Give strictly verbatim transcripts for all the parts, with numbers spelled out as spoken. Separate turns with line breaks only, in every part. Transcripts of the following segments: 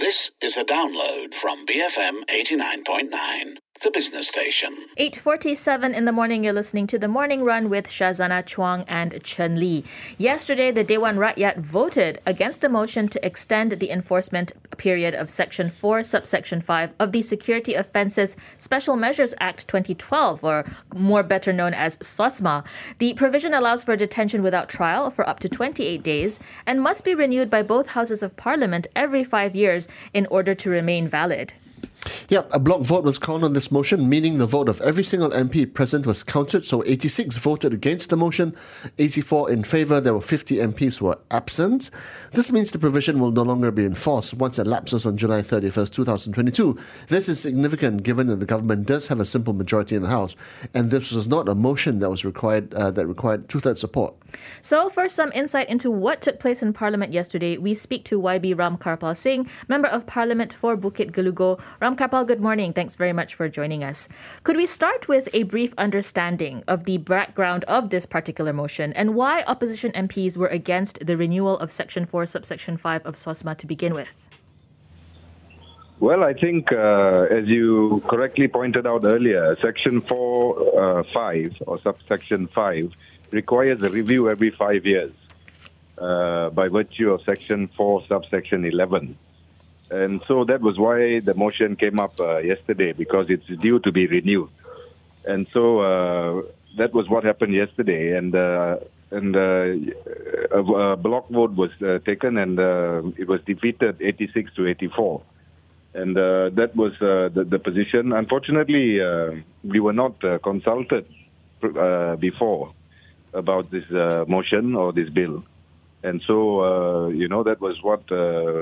This is a download from B F M eighty-nine point nine, the business station.
eight forty-seven in the morning, you're listening to The Morning Run with Shazana Chuang and Chen Li. Yesterday, the Dewan Rakyat voted against a motion to extend the enforcement period of Section four, Subsection five of the Security Offences Special Measures Act twenty twelve, or more better known as SOSMA. The provision allows for detention without trial for up to twenty-eight days and must be renewed by both houses of parliament every five years in order to remain valid.
Yeah, a block vote was called on this motion, meaning the vote of every single M P present was counted. So eighty-six voted against the motion, eighty-four in favour. There were fifty M Ps who were absent. This means the provision will no longer be enforced once it lapses on July thirty-first, twenty twenty-two. This is significant given that the government does have a simple majority in the House, and this was not a motion that was required uh, that required two-thirds support.
So, for some insight into what took place in Parliament yesterday, we speak to Y B Ramkarpal Singh, Member of Parliament for Bukit Gelugo. Ramkarpal, good morning. Thanks very much for joining us. Could we start with a brief understanding of the background of this particular motion and why opposition M Ps were against the renewal of Section four, Subsection five of SOSMA to begin with?
Well, I think, uh, as you correctly pointed out earlier, Section four, five or Subsection five requires a review every five years uh, by virtue of Section four, Subsection eleven. And so that was why the motion came up uh, yesterday, because it's due to be renewed. And so uh, that was what happened yesterday. And uh, and uh, a, a block vote was uh, taken, and uh, it was defeated eighty-six to eighty-four. And uh, that was uh, the, the position. Unfortunately, uh, we were not uh, consulted uh, before about this uh, motion or this bill. And so, uh, you know, that was what uh,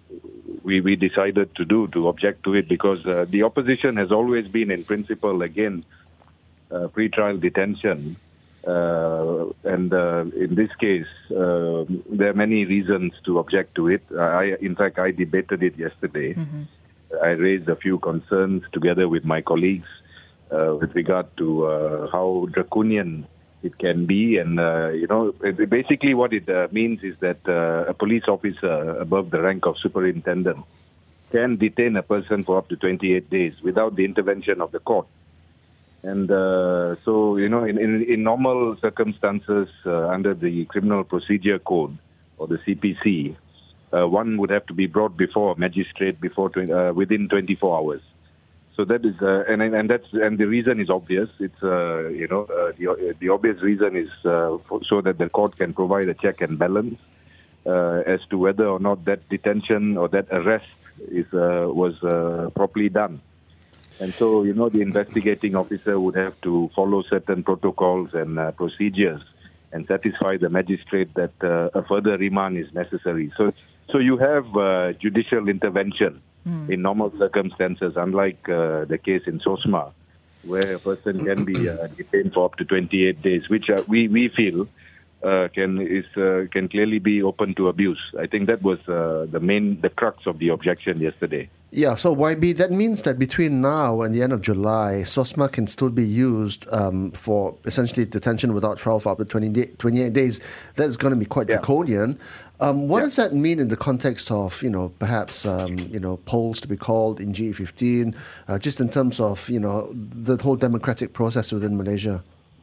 we, we decided to do, to object to it, because uh, the opposition has always been in principle against uh, pre-trial detention. Uh, and uh, in this case, uh, there are many reasons to object to it. I, in fact, I debated it yesterday. Mm-hmm. I raised a few concerns together with my colleagues uh, with regard to uh, how draconian it can be. And, uh, you know, it, basically what it uh, means is that uh, a police officer above the rank of superintendent can detain a person for up to twenty-eight days without the intervention of the court. And uh, so, you know, in, in, in normal circumstances uh, under the Criminal Procedure Code or the C P C, uh, one would have to be brought before a magistrate before uh, within twenty-four hours. So that is, uh, and and that's and the reason is obvious. It's uh, you know uh, the the obvious reason is uh, for, so that the court can provide a check and balance uh, as to whether or not that detention or that arrest is uh, was uh, properly done. And so, you know, the investigating officer would have to follow certain protocols and uh, procedures and satisfy the magistrate that uh, a further remand is necessary. So, so you have uh, judicial intervention mm. in normal circumstances, unlike uh, the case in SOSMA, where a person can be uh, detained for up to twenty-eight days, which uh, we we feel uh, can is uh, can clearly be open to abuse. I think that was uh, the main the crux of the objection yesterday.
Yeah, so Y B, that means that between now and the end of July, SOSMA can still be used um, for essentially detention without trial for up to twenty day, twenty-eight days. That's going to be quite yeah. draconian. Um, what yeah. does that mean in the context of, you know, perhaps, um, you know, polls to be called in G fifteen, uh, just in terms of, you know, the whole democratic process within Malaysia?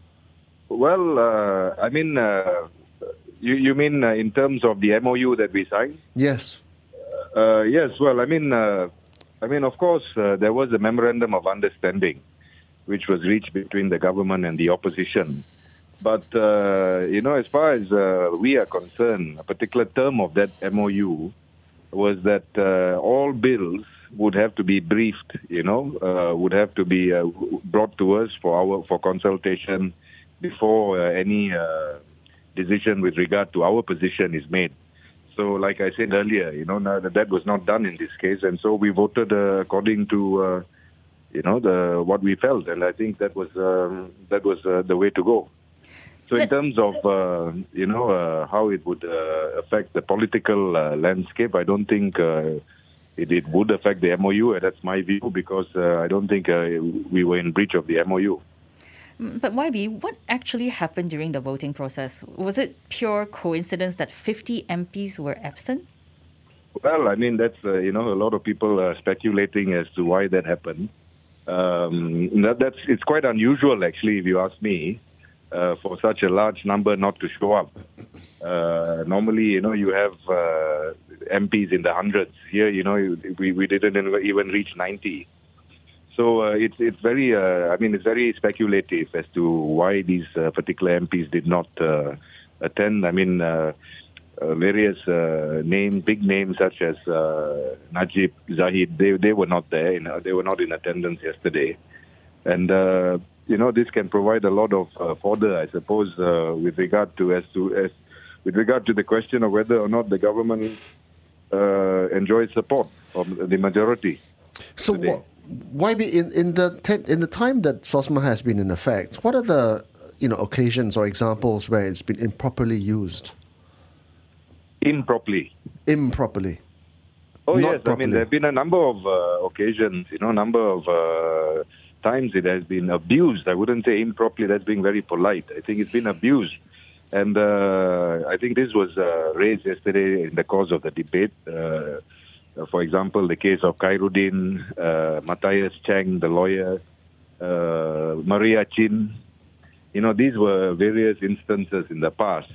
Well, uh, I mean, uh, you, you mean uh, in terms of the M O U that we signed?
Yes.
Uh, yes, well, I mean, uh, I mean, of course, uh, there was a memorandum of understanding which was reached between the government and the opposition. But, uh, you know, as far as uh, we are concerned, a particular term of that M O U was that uh, all bills would have to be briefed, you know, uh, would have to be uh, brought to us for our for consultation before uh, any uh, decision with regard to our position is made. So, like I said earlier, you know, that was not done in this case, and so we voted uh, according to, uh, you know, the what we felt, and I think that was um, that was uh, the way to go. So, in terms of uh, you know uh, how it would uh, affect the political uh, landscape, I don't think uh, it, it would affect the M O U. That's my view, because uh, I don't think uh, we were in breach of the M O U.
But Y B, what actually happened during the voting process? Was it pure coincidence that fifty M Ps were absent?
Well, I mean, that's, uh, you know, a lot of people are speculating as to why that happened. Um, that, that's It's quite unusual, actually, if you ask me, uh, for such a large number not to show up. Uh, normally, you know, you have uh, M Ps in the hundreds. Here, you know, we, we didn't even reach ninety. So uh, it's it's very, uh, I mean, it's very speculative as to why these uh, particular M Ps did not uh, attend. I mean, uh, uh, various uh, names, big names such as uh, Najib, Zahid, they they were not there. You know, they were not in attendance yesterday, and uh, you know, this can provide a lot of uh, fodder, I suppose, uh, with regard to as to as with regard to the question of whether or not the government uh, enjoys support of the majority.
So, wh- why be in in the te- in the time that SOSMA has been in effect? What are the you know occasions or examples where it's been improperly used?
Improperly.
Improperly.
Oh
Not
yes,
properly.
I mean there have been a number of uh, occasions, you know, a number of uh, times it has been abused. I wouldn't say improperly. That's being very polite. I think it's been abused, and uh, I think this was uh, raised yesterday in the course of the debate. Uh, for example, the case of Khairuddin, uh, Matthias Cheng, the lawyer, uh, Maria Chin. You know, these were various instances in the past.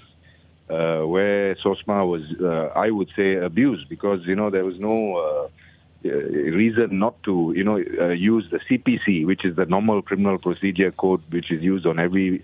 Uh, where SOSMA was, uh, I would say, abused because, you know, there was no uh, uh, reason not to, you know, uh, use the C P C, which is the normal criminal procedure code, which is used on every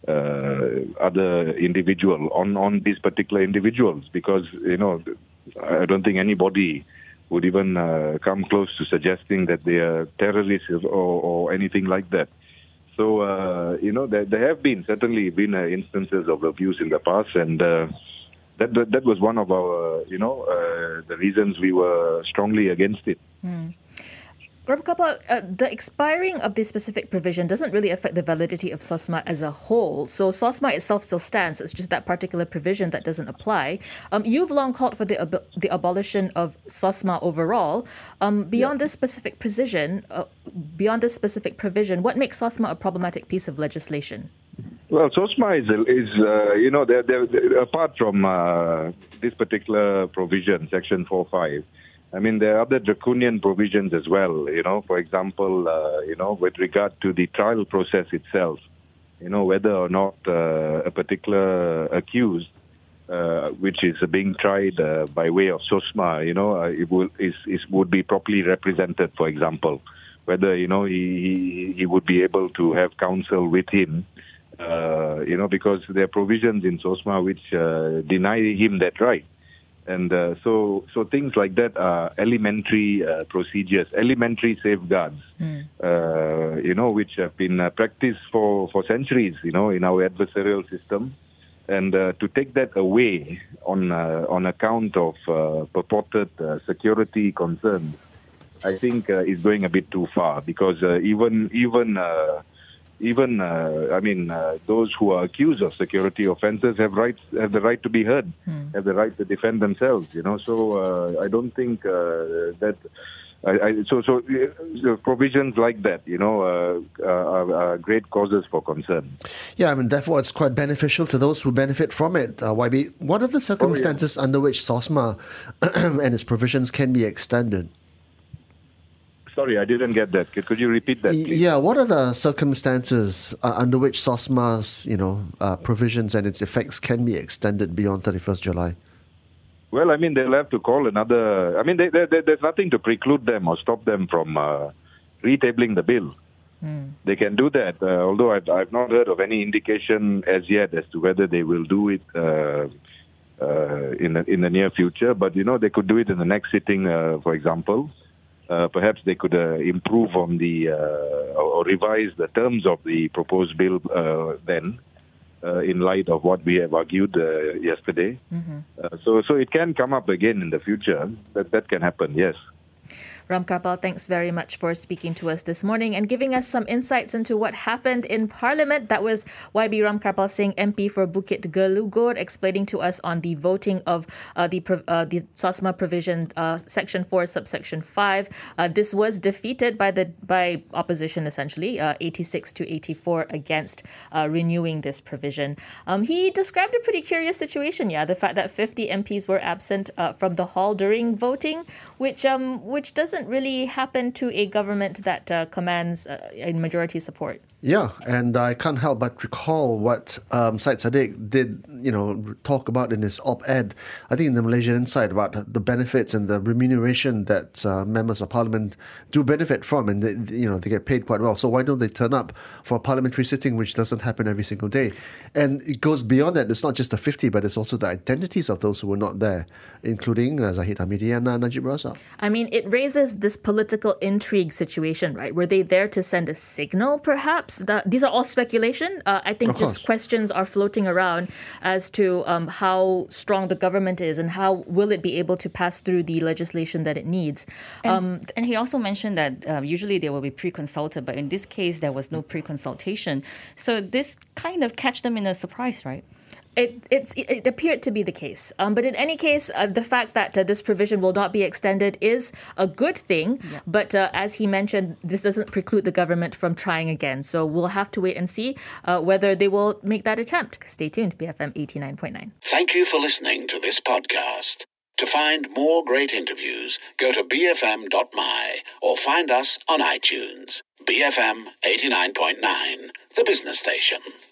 uh, other individual, on, on these particular individuals, because, you know, I don't think anybody would even uh, come close to suggesting that they are terrorists or, or anything like that. So, uh, you know, there, there have been, certainly been uh, instances of abuse in the past, and uh, that, that that was one of our, you know, uh, the reasons we were strongly against it.
Mm. Ramkapa, uh, the expiring of this specific provision doesn't really affect the validity of SOSMA as a whole. So SOSMA itself still stands. It's just that particular provision that doesn't apply. Um, you've long called for the ab- the abolition of SOSMA overall. Um, beyond yeah. this specific provision, uh, beyond this specific provision, what makes SOSMA a problematic piece of legislation?
Well, SOSMA is, is uh, you know, they're, they're, they're, apart from uh, this particular provision, Section four five, I mean, there are other draconian provisions as well, you know, for example, uh, you know, with regard to the trial process itself, you know, whether or not uh, a particular accused, uh, which is being tried uh, by way of SOSMA, you know, uh, it will, is, is, would be properly represented, for example, whether, you know, he, he, he would be able to have counsel with him, uh, you know, because there are provisions in SOSMA which uh, deny him that right. And uh, so, so things like that are elementary uh, procedures, elementary safeguards, mm. uh, you know, which have been uh, practiced for, for centuries, you know, in our adversarial system. And uh, to take that away on uh, on account of uh, purported uh, security concerns, I think uh, is going a bit too far. Because uh, even even. Uh, Even, uh, I mean, uh, those who are accused of security offences have rights, have the right to be heard, hmm. have the right to defend themselves. You know, so uh, I don't think uh, that. I, I, so, so uh, provisions like that, you know, uh, are, are great causes for concern.
Yeah, I mean, therefore, it's quite beneficial to those who benefit from it. Uh, Y B, what are the circumstances oh, yeah. under which SOSMA and its provisions can be extended?
Sorry, I didn't get that. Could, could you repeat that, please?
Yeah, what are the circumstances uh, under which SOSMA's, you know, uh, provisions and its effects can be extended beyond thirty-first July?
Well, I mean, they'll have to call another... I mean, they, they, they, there's nothing to preclude them or stop them from uh, retabling the bill. Mm. They can do that, uh, although I've, I've not heard of any indication as yet as to whether they will do it uh, uh, in, the, in the near future. But, you know, they could do it in the next sitting, uh, for example. Uh, perhaps they could uh, improve on the uh, or revise the terms of the proposed bill uh, then, uh, in light of what we have argued uh, yesterday. Mm-hmm. Uh, so, so it can come up again in the future. That that can happen. Yes.
Ram Karpal, thanks very much for speaking to us this morning and giving us some insights into what happened in Parliament. That was Y B Ram Karpal Singh, M P for Bukit Gelugor, explaining to us on the voting of uh, the uh, the SOSMA provision, uh, Section four, Subsection five. Uh, this was defeated by the by opposition, essentially, uh, eighty-six to eighty-four against uh, renewing this provision. Um, he described a pretty curious situation, yeah, the fact that fifty M Ps were absent uh, from the hall during voting, which um which doesn't really happen to a government that uh, commands uh, a majority support.
Yeah, and I can't help but recall what um, Syed Saddiq did, you know, talk about in his op-ed, I think in the Malaysian Insight, about the benefits and the remuneration that uh, members of parliament do benefit from, and they, you know, they get paid quite well. So why don't they turn up for a parliamentary sitting, which doesn't happen every single day? And it goes beyond that. It's not just the fifty, but it's also the identities of those who were not there, including uh, Zahid Hamidi and uh, Najib Razak.
I mean, it raises this political intrigue situation, right? Were they there to send a signal, perhaps? That, these are all speculation. Uh, I think just questions are floating around as to um, how strong the government is and how will it be able to pass through the legislation that it needs.
And,
Um,
and he also mentioned that uh, usually they will be pre-consulted, but in this case, there was no pre-consultation. So this kind of catch them in a surprise, right?
It, it, it appeared to be the case. Um, but in any case, uh, the fact that uh, this provision will not be extended is a good thing.
Yeah.
But uh, as he mentioned, this doesn't preclude the government from trying again. So we'll have to wait and see uh, whether they will make that attempt. Stay tuned, B F M eighty-nine point nine.
Thank you for listening to this podcast. To find more great interviews, go to b f m dot m y or find us on iTunes. B F M eighty-nine point nine, the business station.